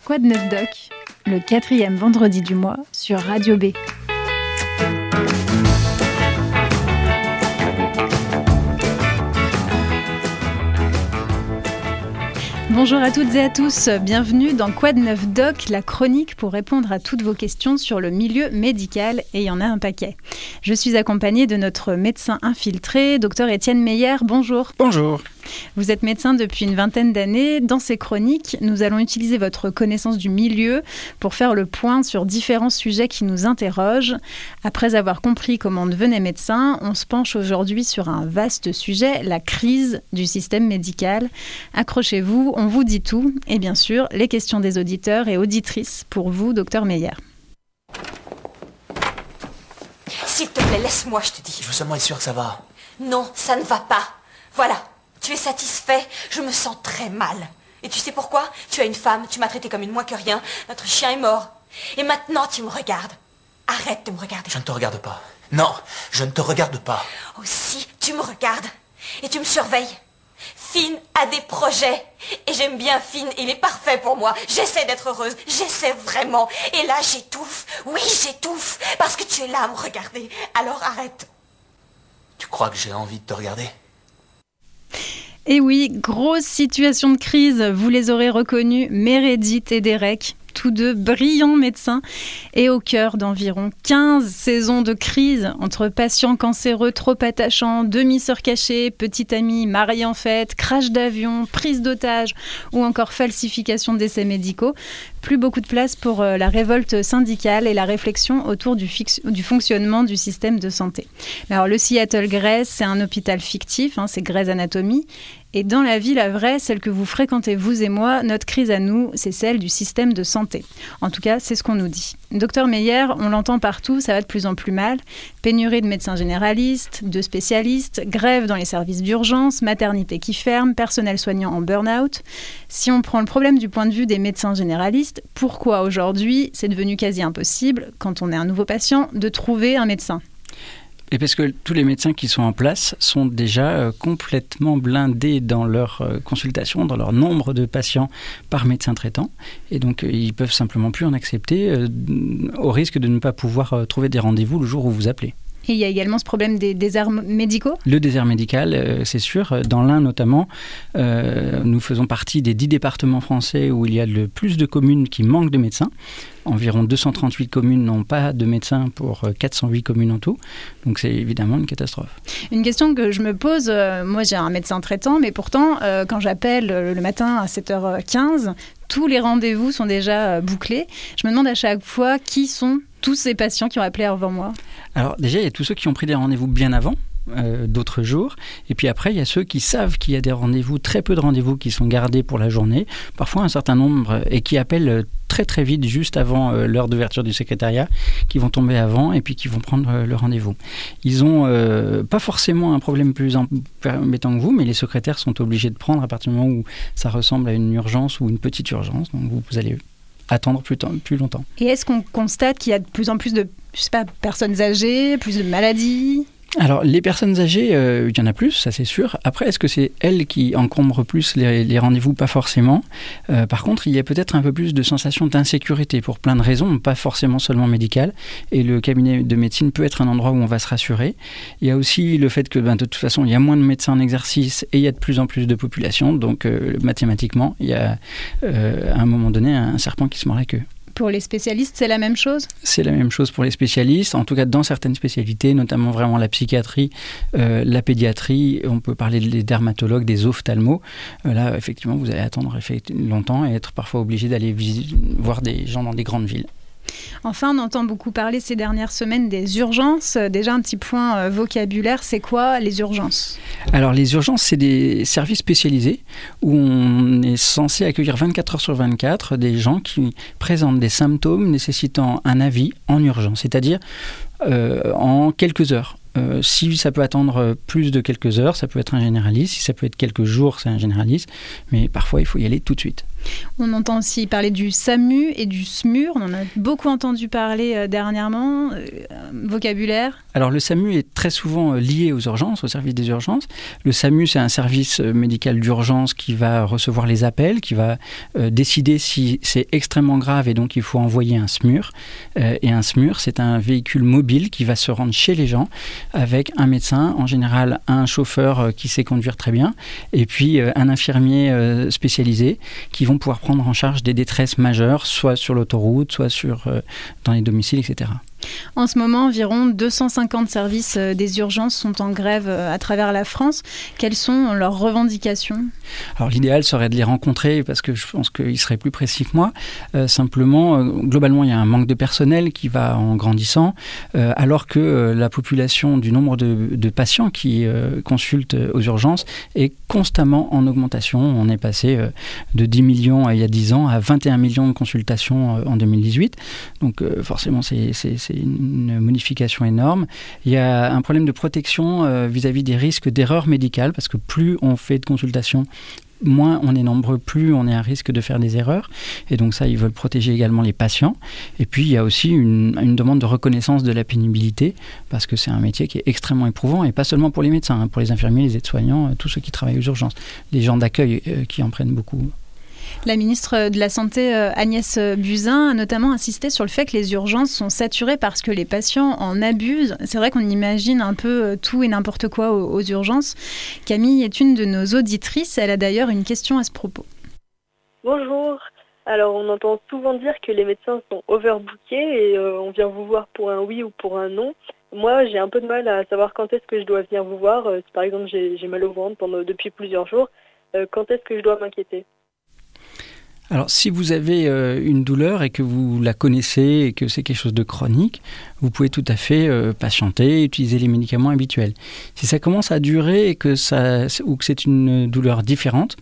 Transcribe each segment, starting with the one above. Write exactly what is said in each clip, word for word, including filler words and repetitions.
Quoi de neuf doc, le quatrième vendredi du mois sur Radio B. Bonjour à toutes et à tous, bienvenue dans Quoi de neuf doc, la chronique pour répondre à toutes vos questions sur le milieu médical, et il y en a un paquet. Je suis accompagnée de notre médecin infiltré, docteur Étienne Meyer, bonjour. Bonjour. Vous êtes médecin depuis une vingtaine d'années. Dans ces chroniques, nous allons utiliser votre connaissance du milieu pour faire le point sur différents sujets qui nous interrogent. Après avoir compris comment on devenait médecin, on se penche aujourd'hui sur un vaste sujet, la crise du système médical. Accrochez-vous, on vous dit tout. Et bien sûr, les questions des auditeurs et auditrices pour vous, docteur Meyer. S'il te plaît, laisse-moi, je te dis. Je veux seulement être sûr que ça va. Non, ça ne va pas. Voilà. Tu es satisfait? Je me sens très mal. Et tu sais pourquoi? Tu as une femme, tu m'as traité comme une moins que rien, notre chien est mort. Et maintenant tu me regardes. Arrête de me regarder. Je ne te regarde pas. Non, je ne te regarde pas. Oh si, tu me regardes. Et tu me surveilles. Finn a des projets. Et j'aime bien Finn, il est parfait pour moi. J'essaie d'être heureuse, j'essaie vraiment. Et là j'étouffe. Oui, j'étouffe. Parce que tu es là à me regarder. Alors arrête. Tu crois que j'ai envie de te regarder ? Et oui, grosse situation de crise, vous les aurez reconnus, Meredith et Derek, tous deux brillants médecins, et au cœur d'environ quinze saisons de crise entre patients cancéreux trop attachants, demi-sœurs cachées, petite amie mariée en fête, crash d'avion, prise d'otage ou encore falsification d'essais médicaux. Plus beaucoup de place pour la révolte syndicale et la réflexion autour du, fix- du fonctionnement du système de santé. Mais alors, le Seattle Grey's, c'est un hôpital fictif, hein, c'est Grey's Anatomy. Et dans la vie, la vraie, celle que vous fréquentez, vous et moi, notre crise à nous, c'est celle du système de santé. En tout cas, c'est ce qu'on nous dit. Docteur Meyer, on l'entend partout, ça va de plus en plus mal. Pénurie de médecins généralistes, de spécialistes, grève dans les services d'urgence, maternité qui ferme, personnel soignant en burn-out. Si on prend le problème du point de vue des médecins généralistes, pourquoi aujourd'hui, c'est devenu quasi impossible, quand on est un nouveau patient, de trouver un médecin ? Et parce que tous les médecins qui sont en place sont déjà euh, complètement blindés dans leur euh, consultation, dans leur nombre de patients par médecin traitant. Et donc, euh, ils peuvent simplement plus en accepter euh, au risque de ne pas pouvoir euh, trouver des rendez-vous le jour où vous appelez. Et il y a également ce problème des déserts médicaux ? Le désert médical, euh, c'est sûr. Dans l'Ain notamment, euh, nous faisons partie des dix départements français où il y a le plus de communes qui manquent de médecins. Environ deux cent trente-huit communes n'ont pas de médecins pour quatre cent huit communes en tout. Donc c'est évidemment une catastrophe. Une question que je me pose, euh, moi j'ai un médecin traitant, mais pourtant euh, quand j'appelle le matin à sept heures quinze, tous les rendez-vous sont déjà euh, bouclés. Je me demande à chaque fois qui sont tous ces patients qui ont appelé avant moi. Alors déjà, il y a tous ceux qui ont pris des rendez-vous bien avant. Euh, d'autres jours. Et puis après, il y a ceux qui savent qu'il y a des rendez-vous, très peu de rendez-vous qui sont gardés pour la journée, parfois un certain nombre, et qui appellent très très vite, juste avant euh, l'heure d'ouverture du secrétariat, qui vont tomber avant et puis qui vont prendre euh, le rendez-vous. Ils n'ont euh, pas forcément un problème plus embêtant que vous, mais les secrétaires sont obligés de prendre à partir du moment où ça ressemble à une urgence ou une petite urgence. Donc vous, vous allez attendre plus, temps, plus longtemps. Et est-ce qu'on constate qu'il y a de plus en plus de, je sais pas, personnes âgées, plus de maladies ? Alors, les personnes âgées, euh, il y en a plus, ça c'est sûr. Après, est-ce que c'est elles qui encombrent plus les, les rendez-vous ? Pas forcément. Euh, par contre, il y a peut-être un peu plus de sensation d'insécurité pour plein de raisons, pas forcément seulement médicales. Et le cabinet de médecine peut être un endroit où on va se rassurer. Il y a aussi le fait que, ben, de toute façon, il y a moins de médecins en exercice et il y a de plus en plus de population. Donc, euh, mathématiquement, il y a euh, à un moment donné un serpent qui se mord la queue. Pour les spécialistes, c'est la même chose ? C'est la même chose pour les spécialistes, en tout cas dans certaines spécialités, notamment vraiment la psychiatrie, euh, la pédiatrie, on peut parler des dermatologues, des ophtalmos. Euh, là, effectivement, vous allez attendre longtemps et être parfois obligé d'aller vis- voir des gens dans des grandes villes. Enfin, on entend beaucoup parler ces dernières semaines des urgences. Déjà, un petit point euh, vocabulaire, c'est quoi les urgences ? Alors, les urgences, c'est des services spécialisés où on est censé accueillir vingt-quatre heures sur vingt-quatre des gens qui présentent des symptômes nécessitant un avis en urgence, c'est-à-dire euh, en quelques heures. Euh, si ça peut attendre plus de quelques heures, ça peut être un généraliste. Si ça peut être quelques jours, c'est un généraliste. Mais parfois, il faut y aller tout de suite. On entend aussi parler du SAMU et du SMUR. On en a beaucoup entendu parler euh, dernièrement. Euh, vocabulaire. Alors le SAMU est très souvent lié aux urgences, au service des urgences. Le SAMU, c'est un service médical d'urgence qui va recevoir les appels, qui va euh, décider si c'est extrêmement grave et donc il faut envoyer un SMUR. Euh, et un SMUR, c'est un véhicule mobile qui va se rendre chez les gens avec un médecin, en général un chauffeur euh, qui sait conduire très bien, et puis euh, un infirmier euh, spécialisé qui vont pouvoir prendre en charge des détresses majeures, soit sur l'autoroute, soit sur, euh, dans les domiciles, et cetera. En ce moment, environ deux cent cinquante services euh, des urgences sont en grève euh, à travers la France. Quelles sont leurs revendications ? Alors l'idéal serait de les rencontrer parce que je pense qu'ils seraient plus précis que moi. Euh, simplement, euh, globalement, il y a un manque de personnel qui va en grandissant, euh, alors que euh, la population du nombre de, de patients qui euh, consultent aux urgences est constamment en augmentation. On est passé euh, de dix millions il y a dix ans à vingt et un millions de consultations euh, en deux mille dix-huit. Donc euh, forcément, c'est, c'est, c'est une modification énorme. Il y a un problème de protection euh, vis-à-vis des risques d'erreurs médicales parce que plus on fait de consultations, moins on est nombreux, plus on est à risque de faire des erreurs. Et donc ça, ils veulent protéger également les patients. Et puis, il y a aussi une, une demande de reconnaissance de la pénibilité, parce que c'est un métier qui est extrêmement éprouvant, et pas seulement pour les médecins, hein, pour les infirmiers, les aides-soignants, tous ceux qui travaillent aux urgences, les gens d'accueil euh, qui en prennent beaucoup. La ministre de la Santé, Agnès Buzyn, a notamment insisté sur le fait que les urgences sont saturées parce que les patients en abusent. C'est vrai qu'on imagine un peu tout et n'importe quoi aux, aux urgences. Camille est une de nos auditrices. Elle a d'ailleurs une question à ce propos. Bonjour. Alors, on entend souvent dire que les médecins sont overbookés et euh, on vient vous voir pour un oui ou pour un non. Moi, j'ai un peu de mal à savoir quand est-ce que je dois venir vous voir. Euh, si par exemple, j'ai, j'ai mal au ventre pendant, depuis plusieurs jours, euh, quand est-ce que je dois m'inquiéter ? Alors, si vous avez euh, une douleur et que vous la connaissez et que c'est quelque chose de chronique, vous pouvez tout à fait euh, patienter et utiliser les médicaments habituels. Si ça commence à durer et que ça, ou que c'est une douleur différente,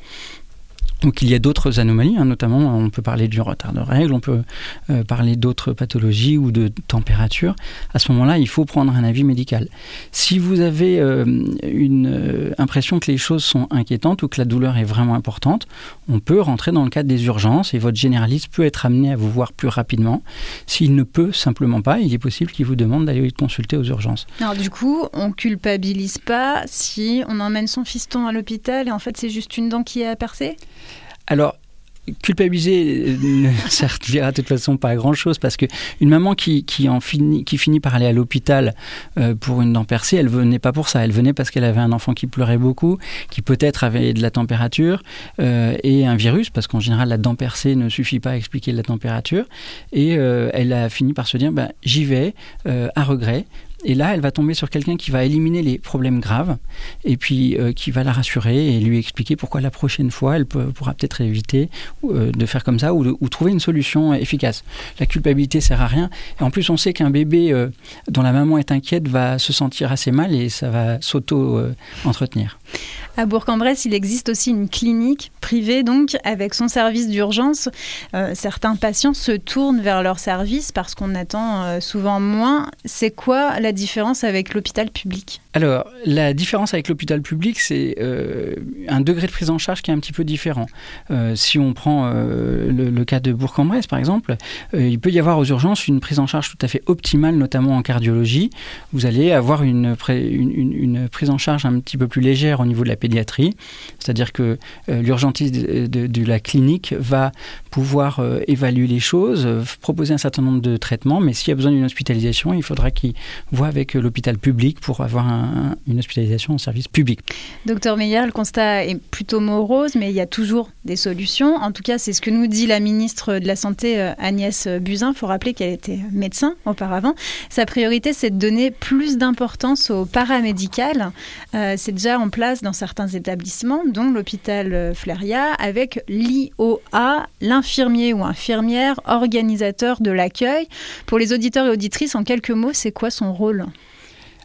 ou qu'il y a d'autres anomalies, hein, notamment on peut parler du retard de règles, on peut euh, parler d'autres pathologies ou de température. À ce moment-là, il faut prendre un avis médical. Si vous avez euh, une euh, impression que les choses sont inquiétantes ou que la douleur est vraiment importante, on peut rentrer dans le cadre des urgences et votre généraliste peut être amené à vous voir plus rapidement. S'il ne peut simplement pas, il est possible qu'il vous demande d'aller consulter aux urgences. Alors du coup, on culpabilise pas si on emmène son fiston à l'hôpital et en fait c'est juste une dent qui est à percer ? Alors, culpabiliser ne servira de toute façon pas à grand-chose parce qu'une maman qui, qui, en finit, qui finit par aller à l'hôpital euh, pour une dent percée, elle venait pas pour ça. Elle venait parce qu'elle avait un enfant qui pleurait beaucoup, qui peut-être avait de la température euh, et un virus, parce qu'en général, la dent percée ne suffit pas à expliquer la température. Et euh, elle a fini par se dire bah, « j'y vais euh, à regret ». Et là, elle va tomber sur quelqu'un qui va éliminer les problèmes graves et puis euh, qui va la rassurer et lui expliquer pourquoi la prochaine fois, elle peut, pourra peut-être éviter euh, de faire comme ça ou, de, ou trouver une solution efficace. La culpabilité sert à rien. Et en plus, on sait qu'un bébé euh, dont la maman est inquiète va se sentir assez mal et ça va s'auto-entretenir. Euh, À Bourg-en-Bresse, il existe aussi une clinique privée, donc, avec son service d'urgence. Euh, certains patients se tournent vers leur service parce qu'on attend euh, souvent moins. C'est quoi la différence avec l'hôpital public ? Alors, la différence avec l'hôpital public, c'est euh, un degré de prise en charge qui est un petit peu différent. Euh, si on prend euh, le, le cas de Bourg-en-Bresse, par exemple, euh, il peut y avoir aux urgences une prise en charge tout à fait optimale, notamment en cardiologie. Vous allez avoir une, une, une, une prise en charge un petit peu plus légère au niveau de la pédiatrie, c'est-à-dire que euh, l'urgentiste de, de, de la clinique va pouvoir euh, évaluer les choses, euh, proposer un certain nombre de traitements, mais s'il y a besoin d'une hospitalisation, il faudra qu'il voit avec euh, l'hôpital public pour avoir un, un, une hospitalisation en service public. Docteur Meyer, le constat est plutôt morose, mais il y a toujours des solutions. En tout cas, c'est ce que nous dit la ministre de la Santé, euh, Agnès Buzyn. Il faut rappeler qu'elle était médecin auparavant. Sa priorité, c'est de donner plus d'importance au paramédical. Euh, c'est déjà en place dans certains établissements, dont l'hôpital Fléria, avec l'I O A, l'infirmier ou infirmière organisateur de l'accueil. Pour les auditeurs et auditrices, en quelques mots, c'est quoi son rôle ?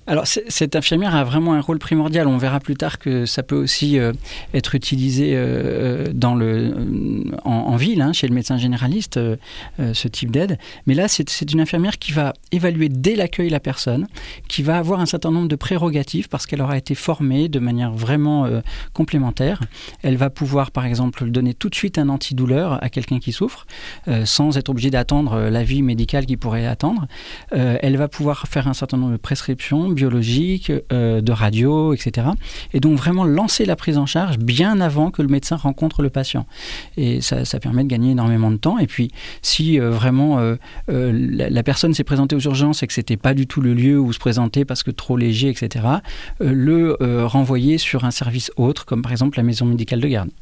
Alors, cette infirmière a vraiment un rôle primordial. On verra plus tard que ça peut aussi euh, être utilisé euh, dans le, en, en ville, hein, chez le médecin généraliste, euh, ce type d'aide. Mais là, c'est, c'est une infirmière qui va évaluer dès l'accueil la personne, qui va avoir un certain nombre de prérogatives parce qu'elle aura été formée de manière vraiment euh, complémentaire. Elle va pouvoir, par exemple, donner tout de suite un antidouleur à quelqu'un qui souffre, euh, sans être obligée d'attendre l'avis médical qui pourrait attendre. Euh, elle va pouvoir faire un certain nombre de prescriptions biologiques, euh, de radio, et cetera. Et donc vraiment lancer la prise en charge bien avant que le médecin rencontre le patient. Et ça, ça permet de gagner énormément de temps. Et puis, si euh, vraiment euh, euh, la, la personne s'est présentée aux urgences et que c'était pas du tout le lieu où se présenter parce que trop léger, et cetera, euh, le euh, renvoyer sur un service autre, comme par exemple la maison médicale de garde.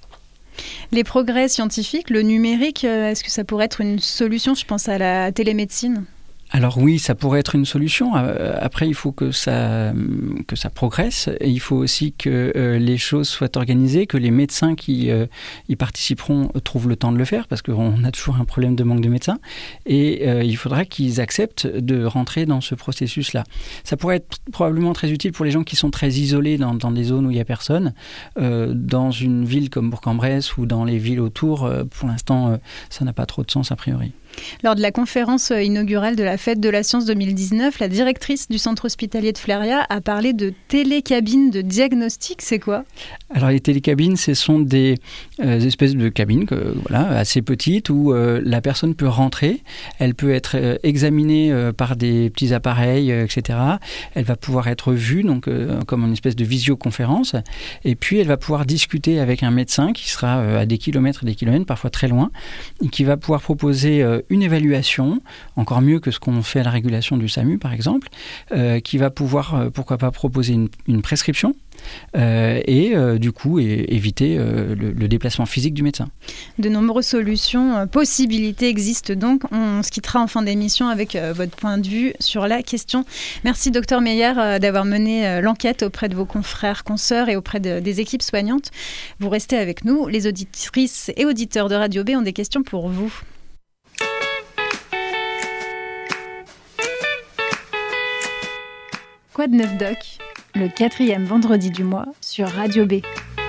Les progrès scientifiques, le numérique, est-ce que ça pourrait être une solution? Je pense à la télémédecine. Alors oui, ça pourrait être une solution. Après, il faut que ça, que ça progresse. Et il faut aussi que euh, les choses soient organisées, que les médecins qui euh, y participeront trouvent le temps de le faire, parce qu'on a toujours un problème de manque de médecins. Et euh, il faudra qu'ils acceptent de rentrer dans ce processus-là. Ça pourrait être probablement très utile pour les gens qui sont très isolés dans, dans des zones où il n'y a personne. Euh, dans une ville comme Bourg-en-Bresse ou dans les villes autour, euh, pour l'instant, euh, ça n'a pas trop de sens a priori. Lors de la conférence inaugurale de la Fête de la Science deux mille dix-neuf, la directrice du centre hospitalier de Fléria a parlé de télécabines de diagnostic. C'est quoi? Alors les télécabines, ce sont des euh, espèces de cabines que, voilà, assez petites où euh, la personne peut rentrer. Elle peut être euh, examinée euh, par des petits appareils, euh, et cetera. Elle va pouvoir être vue donc, euh, comme une espèce de visioconférence. Et puis elle va pouvoir discuter avec un médecin qui sera euh, à des kilomètres et des kilomètres, parfois très loin, et qui va pouvoir proposer euh, une évaluation, encore mieux que ce qu'on fait à la régulation du SAMU par exemple, euh, qui va pouvoir, euh, pourquoi pas, proposer une, une prescription euh, et euh, du coup et, éviter euh, le, le déplacement physique du médecin. De nombreuses solutions, euh, possibilités existent donc. On se quittera en fin d'émission avec euh, votre point de vue sur la question. Merci docteur Meyer euh, d'avoir mené euh, l'enquête auprès de vos confrères, consoeurs et auprès de, des équipes soignantes. Vous restez avec nous. Les auditrices et auditeurs de Radio B ont des questions pour vous. Quoi de neuf doc, le quatrième vendredi du mois sur Radio B.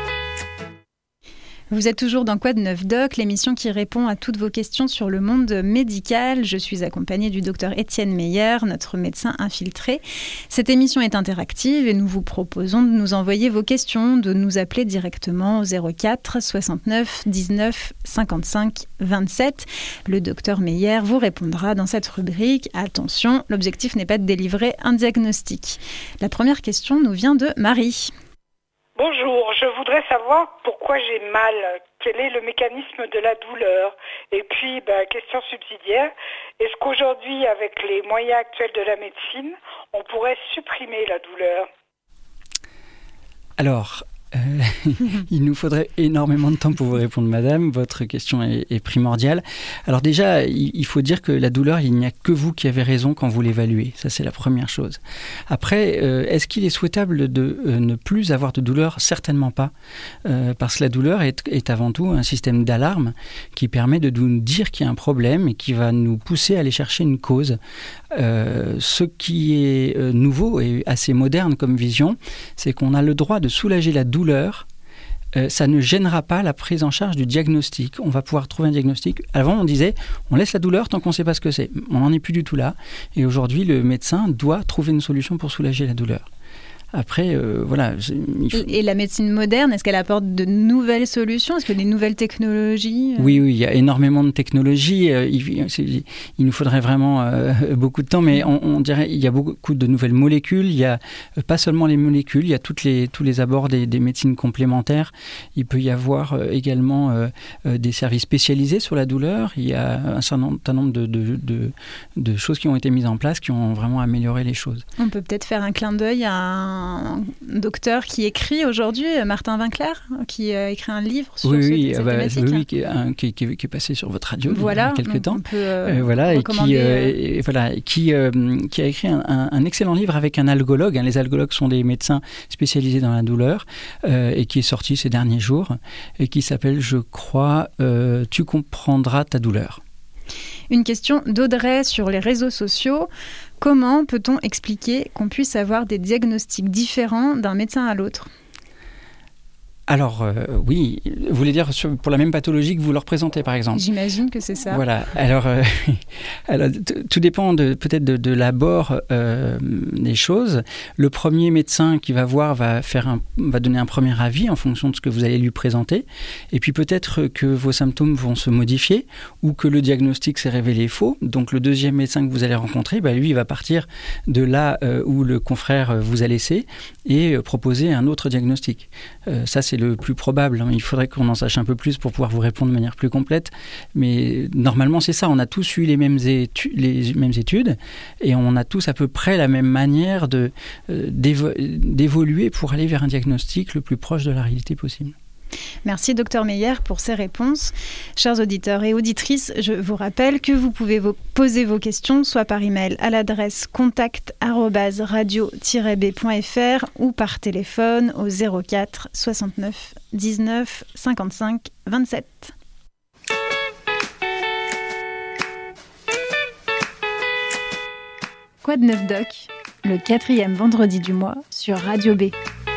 Vous êtes toujours dans Quoi de neuf doc, l'émission qui répond à toutes vos questions sur le monde médical. Je suis accompagnée du docteur Étienne Meyer, notre médecin infiltré. Cette émission est interactive et nous vous proposons de nous envoyer vos questions, de nous appeler directement au zéro quatre soixante-neuf dix-neuf cinquante-cinq vingt-sept. Le docteur Meyer vous répondra dans cette rubrique. Attention, l'objectif n'est pas de délivrer un diagnostic. La première question nous vient de Marie. Bonjour, je voudrais savoir pourquoi j'ai mal, quel est le mécanisme de la douleur. Et puis, bah, question subsidiaire, est-ce qu'aujourd'hui, avec les moyens actuels de la médecine, on pourrait supprimer la douleur? Alors, euh, il nous faudrait énormément de temps pour vous répondre, madame. Votre question est, est primordiale. Alors déjà, il, il faut dire que la douleur, il n'y a que vous qui avez raison quand vous l'évaluez. Ça, c'est la première chose. Après, euh, est-ce qu'il est souhaitable de euh, ne plus avoir de douleur? Certainement pas. Euh, parce que la douleur est, est avant tout un système d'alarme qui permet de nous dire qu'il y a un problème et qui va nous pousser à aller chercher une cause. Euh, ce qui est euh, nouveau et assez moderne comme vision, c'est qu'on a le droit de soulager la douleur. Euh, ça ne gênera pas la prise en charge du diagnostic. On va pouvoir trouver un diagnostic. Avant, on disait, on laisse la douleur tant qu'on ne sait pas ce que c'est. On n'en est plus du tout là. Et aujourd'hui, le médecin doit trouver une solution pour soulager la douleur. Après, euh, voilà. Il faut... Et la médecine moderne, est-ce qu'elle apporte de nouvelles solutions? Est-ce que des nouvelles technologies? Oui, oui, il y a énormément de technologies. Il, il nous faudrait vraiment euh, beaucoup de temps, mais on, on dirait qu'il y a beaucoup de nouvelles molécules. Il y a pas seulement les molécules, il y a toutes les, tous les abords des, des médecines complémentaires. Il peut y avoir euh, également euh, des services spécialisés sur la douleur. Il y a un certain nombre de, de, de, de choses qui ont été mises en place qui ont vraiment amélioré les choses. On peut peut-être faire un clin d'œil à un un docteur qui écrit aujourd'hui, Martin Winkler, qui a écrit un livre sur oui, ce, oui, cette bah, thématique. Oui, qui, un, qui, qui, qui est passé sur votre radio voilà, il y a quelques temps. On peut euh, euh, voilà, et qui, euh, euh... et, voilà, qui, euh, qui a écrit un, un, un excellent livre avec un algologue. Hein. Les algologues sont des médecins spécialisés dans la douleur euh, et qui est sorti ces derniers jours et qui s'appelle, je crois, euh, « Tu comprendras ta douleur ». Une question d'Audrey sur les réseaux sociaux. Comment peut-on expliquer qu'on puisse avoir des diagnostics différents d'un médecin à l'autre ? Alors, euh, oui, vous voulez dire sur, pour la même pathologie que vous leur présentez, par exemple ? J'imagine que c'est ça. Voilà, alors, euh, alors t- tout dépend de, peut-être de, de l'abord euh, des choses. Le premier médecin qui va voir va, faire un, va donner un premier avis en fonction de ce que vous allez lui présenter. Et puis peut-être que vos symptômes vont se modifier ou que le diagnostic s'est révélé faux. Donc le deuxième médecin que vous allez rencontrer, bah, lui, il va partir de là euh, où le confrère vous a laissé et euh, proposer un autre diagnostic. Euh, ça, c'est le plus probable. Il faudrait qu'on en sache un peu plus pour pouvoir vous répondre de manière plus complète. Mais normalement, c'est ça. On a tous eu les mêmes études, les mêmes études et on a tous à peu près la même manière de, euh, d'évo- d'évoluer pour aller vers un diagnostic le plus proche de la réalité possible. Merci Docteur Meyer pour ces réponses. Chers auditeurs et auditrices, je vous rappelle que vous pouvez vous poser vos questions soit par email à l'adresse contact arobase radio tiret b point f r ou par téléphone au zéro quatre soixante-neuf dix-neuf cinquante-cinq vingt-sept. Quoi de neuf doc ? Le quatrième vendredi du mois sur Radio B.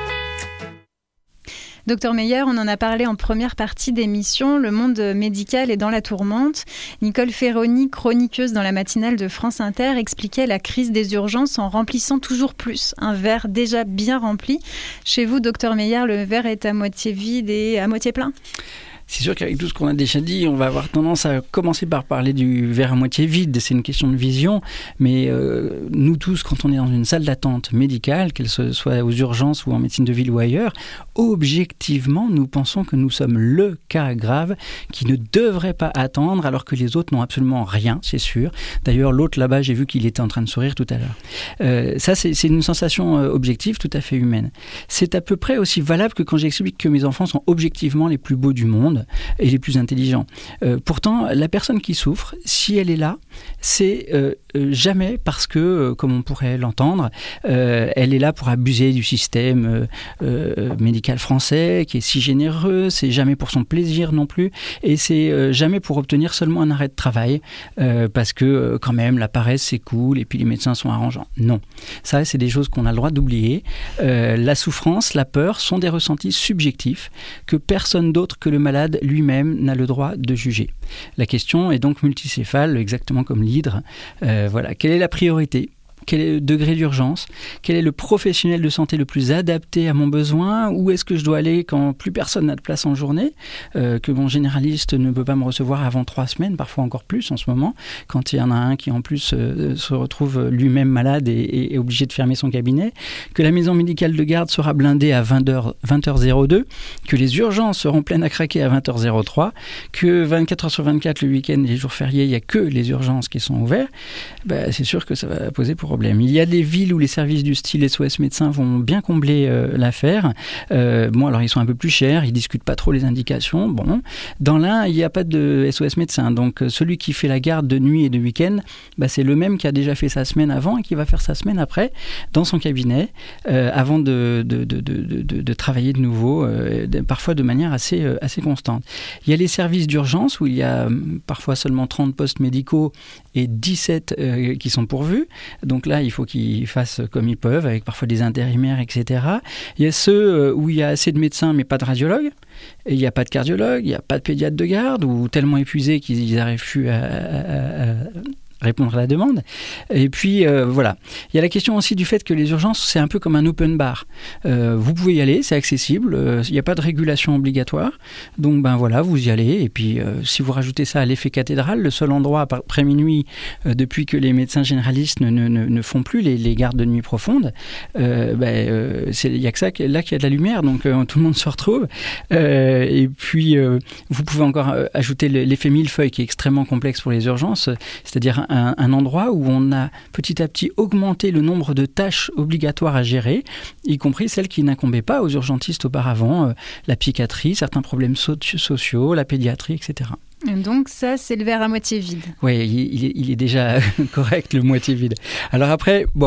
Docteur Meyer, on en a parlé en première partie d'émission, le monde médical est dans la tourmente. Nicole Ferroni, chroniqueuse dans la matinale de France Inter, expliquait la crise des urgences en remplissant toujours plus un verre déjà bien rempli. Chez vous, Docteur Meyer, le verre est à moitié vide et à moitié plein ? C'est sûr qu'avec tout ce qu'on a déjà dit, on va avoir tendance à commencer par parler du verre à moitié vide. C'est une question de vision. Mais euh, nous tous, quand on est dans une salle d'attente médicale, qu'elle soit aux urgences ou en médecine de ville ou ailleurs, objectivement, nous pensons que nous sommes le cas grave qui ne devrait pas attendre alors que les autres n'ont absolument rien, c'est sûr. D'ailleurs, l'autre là-bas, j'ai vu qu'il était en train de sourire tout à l'heure. Euh, ça, c'est, c'est une sensation euh, objective tout à fait humaine. C'est à peu près aussi valable que quand j'explique que mes enfants sont objectivement les plus beaux du monde et les plus intelligents. Euh, pourtant, la personne qui souffre, si elle est là, c'est euh, euh, jamais parce que, euh, comme on pourrait l'entendre, euh, elle est là pour abuser du système euh, euh, médical français, qui est si généreux, c'est jamais pour son plaisir non plus, et c'est euh, jamais pour obtenir seulement un arrêt de travail, euh, parce que euh, quand même, la paresse, c'est cool, et puis les médecins sont arrangeants. Non. Ça, c'est des choses qu'on a le droit d'oublier. Euh, la souffrance, la peur sont des ressentis subjectifs que personne d'autre que le malade lui-même n'a le droit de juger. La question est donc multicéphale, exactement comme l'hydre. Euh, voilà. Quelle est la priorité ? Quel est le degré d'urgence ? Quel est le professionnel de santé le plus adapté à mon besoin ? Où est-ce que je dois aller quand plus personne n'a de place en journée ? euh, Que mon généraliste ne peut pas me recevoir avant trois semaines, parfois encore plus en ce moment, quand il y en a un qui en plus euh, se retrouve lui-même malade et, et, et obligé de fermer son cabinet. Que la maison médicale de garde sera blindée à vingt heures zéro deux. Que les urgences seront pleines à craquer à vingt heures zéro trois. Que vingt-quatre heures sur vingt-quatre, le week-end et les jours fériés, il n'y a que les urgences qui sont ouvertes. Ben, c'est sûr que ça va poser pour problème. Il y a des villes où les services du style S O S médecins vont bien combler euh, l'affaire. Euh, bon, alors ils sont un peu plus chers, ils discutent pas trop les indications. Bon, dans l'un, il n'y a pas de S O S médecin. Donc celui qui fait la garde de nuit et de week-end, bah, c'est le même qui a déjà fait sa semaine avant et qui va faire sa semaine après dans son cabinet euh, avant de, de, de, de, de, de travailler de nouveau, euh, de, parfois de manière assez, euh, assez constante. Il y a les services d'urgence où il y a euh, parfois seulement trente postes médicaux et dix-sept euh, qui sont pourvus. Donc là, il faut qu'ils fassent comme ils peuvent, avec parfois des intérimaires, et cetera. Il y a ceux où il y a assez de médecins, mais pas de radiologues. Et il n'y a pas de cardiologue, il n'y a pas de pédiatre de garde, ou tellement épuisés qu'ils n'arrivent plus à, à, à répondre à la demande. Et puis, euh, voilà. Il y a la question aussi du fait que les urgences, c'est un peu comme un open bar. Euh, vous pouvez y aller, c'est accessible, euh, il n'y a pas de régulation obligatoire. Donc, ben voilà, vous y allez. Et puis, euh, si vous rajoutez ça à l'effet cathédrale, le seul endroit après minuit, euh, depuis que les médecins généralistes ne, ne, ne font plus les, les gardes de nuit profondes, euh, ben, euh, c'est, il n'y a que ça, là qu'il y a de la lumière, donc euh, tout le monde se retrouve. Euh, et puis, euh, vous pouvez encore euh, ajouter l'effet millefeuille qui est extrêmement complexe pour les urgences, c'est-à-dire Un, un endroit où on a petit à petit augmenté le nombre de tâches obligatoires à gérer, y compris celles qui n'incombaient pas aux urgentistes auparavant, euh, la psychiatrie, certains problèmes so- sociaux, la pédiatrie, et cetera. Donc ça, c'est le verre à moitié vide. Oui, il, il, est, il est déjà correct, le moitié vide. Alors après, bon...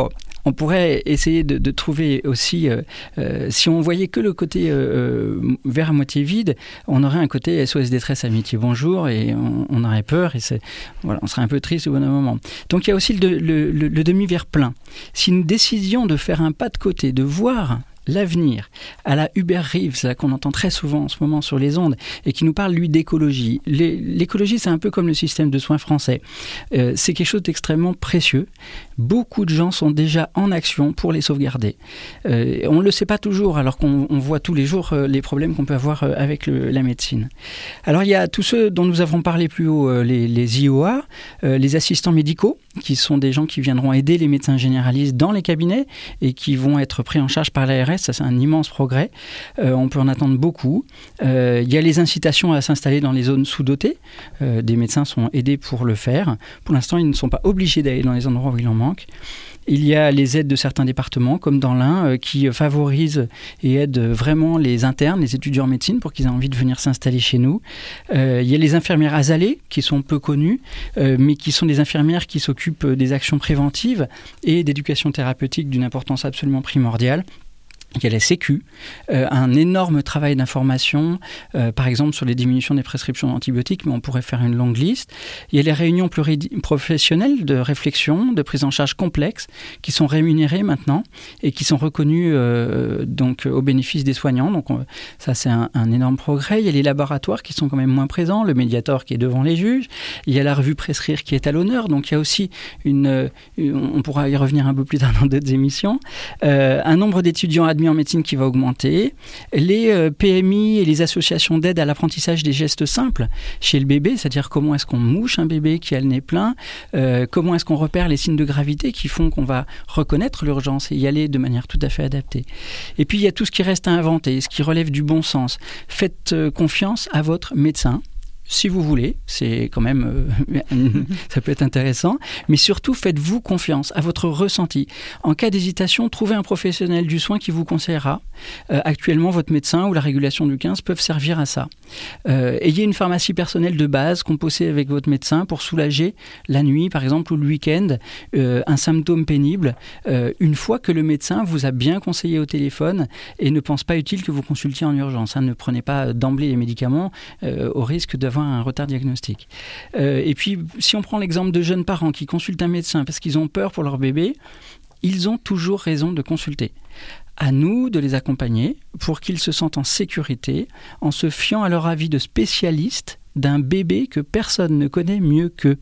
on pourrait essayer de, de trouver aussi, euh, euh, si on voyait que le côté euh, verre à moitié vide, on aurait un côté S O S détresse amitié bonjour et on, on aurait peur et c'est, voilà, on serait un peu triste au bon moment. Donc il y a aussi le, le, le, le demi-verre plein. Si nous décidions de faire un pas de côté, de voir l'avenir, à la Hubert Reeves, là, qu'on entend très souvent en ce moment sur les ondes, et qui nous parle, lui, d'écologie. L'écologie, c'est un peu comme le système de soins français. Euh, c'est quelque chose d'extrêmement précieux. Beaucoup de gens sont déjà en action pour les sauvegarder. Euh, on ne le sait pas toujours, alors qu'on on voit tous les jours euh, les problèmes qu'on peut avoir euh, avec le, la médecine. Alors, il y a tous ceux dont nous avons parlé plus haut, euh, les, les I O A, euh, les assistants médicaux, qui sont des gens qui viendront aider les médecins généralistes dans les cabinets et qui vont être pris en charge par l'A R S. Ça, c'est un immense progrès. Euh, on peut en attendre beaucoup. Euh, il y a les incitations à s'installer dans les zones sous-dotées. Euh, des médecins sont aidés pour le faire. Pour l'instant, ils ne sont pas obligés d'aller dans les endroits où il en manque. Il y a les aides de certains départements, comme dans l'Ain, euh, qui favorisent et aident vraiment les internes, les étudiants en médecine, pour qu'ils aient envie de venir s'installer chez nous. Euh, il y a les infirmières azalées, qui sont peu connues, euh, mais qui sont des infirmières qui s'occupent des actions préventives et d'éducation thérapeutique d'une importance absolument primordiale. Il y a la Sécu, euh, un énorme travail d'information, euh, par exemple sur les diminutions des prescriptions d'antibiotiques, mais on pourrait faire une longue liste. Il y a les réunions pluriprofessionnelles de réflexion, de prise en charge complexe, qui sont rémunérées maintenant et qui sont reconnues euh, donc, au bénéfice des soignants. Donc on, ça, c'est un, un énorme progrès. Il y a les laboratoires qui sont quand même moins présents, le Mediator qui est devant les juges. Il y a la revue Prescrire qui est à l'honneur. Donc il y a aussi une, une... On pourra y revenir un peu plus tard dans d'autres émissions. Euh, un nombre d'étudiants admis en médecine qui va augmenter, les euh, P M I et les associations d'aide à l'apprentissage des gestes simples chez le bébé, c'est-à-dire comment est-ce qu'on mouche un bébé qui a le nez plein, euh, comment est-ce qu'on repère les signes de gravité qui font qu'on va reconnaître l'urgence et y aller de manière tout à fait adaptée. Et puis il y a tout ce qui reste à inventer, ce qui relève du bon sens. Faites euh, confiance à votre médecin. Si vous voulez, c'est quand même, euh, ça peut être intéressant, mais surtout faites-vous confiance à votre ressenti. En cas d'hésitation, trouvez un professionnel du soin qui vous conseillera. Euh, actuellement, votre médecin ou la régulation du quinze peuvent servir à ça. Euh, ayez une pharmacie personnelle de base composée avec votre médecin pour soulager la nuit, par exemple, ou le week-end, euh, un symptôme pénible, euh, une fois que le médecin vous a bien conseillé au téléphone et ne pense pas utile que vous consultiez en urgence. Hein. Ne prenez pas d'emblée les médicaments euh, au risque d'avoir un retard diagnostique. Euh, et puis, si on prend l'exemple de jeunes parents qui consultent un médecin parce qu'ils ont peur pour leur bébé, ils ont toujours raison de consulter. À nous de les accompagner pour qu'ils se sentent en sécurité en se fiant à leur avis de spécialiste d'un bébé que personne ne connaît mieux qu'eux.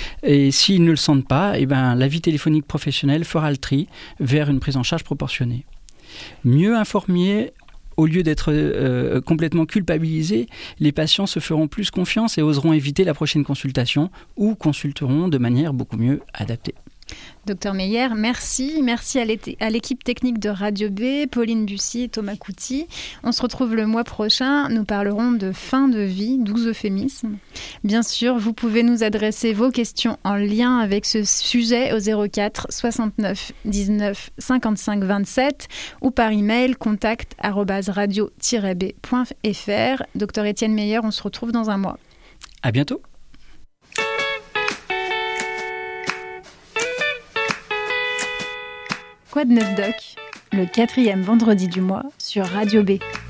Et s'ils ne le sentent pas, eh ben, l'avis téléphonique professionnel fera le tri vers une prise en charge proportionnée. Mieux informer. Au lieu d'être euh, complètement culpabilisés, les patients se feront plus confiance et oseront éviter la prochaine consultation ou consulteront de manière beaucoup mieux adaptée. Docteur Meyer, merci. Merci à l'équipe technique de Radio B, Pauline Bussy et Thomas Couty. On se retrouve le mois prochain. Nous parlerons de fin de vie, doux euphémisme. Bien sûr, vous pouvez nous adresser vos questions en lien avec ce sujet au zéro quatre soixante-neuf dix-neuf cinquante-cinq vingt-sept ou par email contact arobase radio tiret b point f r. Docteur Étienne Meyer, on se retrouve dans un mois. À bientôt. Quoi de neuf doc, le quatrième vendredi du mois sur Radio B.